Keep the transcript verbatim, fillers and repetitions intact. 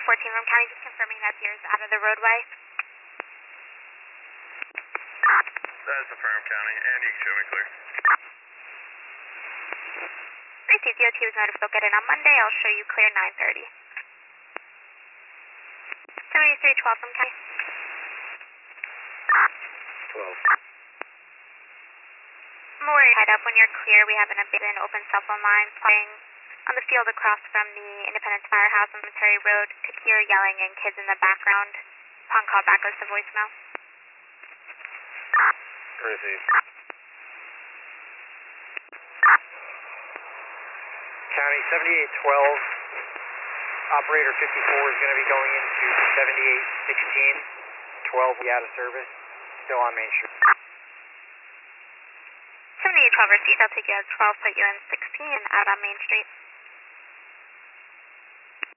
fourteen from County, just confirming that Deer's out of the roadway. That's affirmed, County, and you can show me clear. Received, D O T was notified they'll get in on Monday. I'll show you clear nine thirty. seventy-three twelve from County. twelve. More head up when you're clear. We have an abandoned open cell phone line playing on the field across from the Independence Firehouse on Cemetery Road. Could hear yelling and kids in the background. Upon call back goes to voicemail. Received. County seventy-eight twelve, operator fifty-four is going to be going into seventy-eight sixteen, twelve will be out of service, still on Main Street. seventy-eight twelve received, I'll take you at twelve, put you in sixteen, out on Main Street.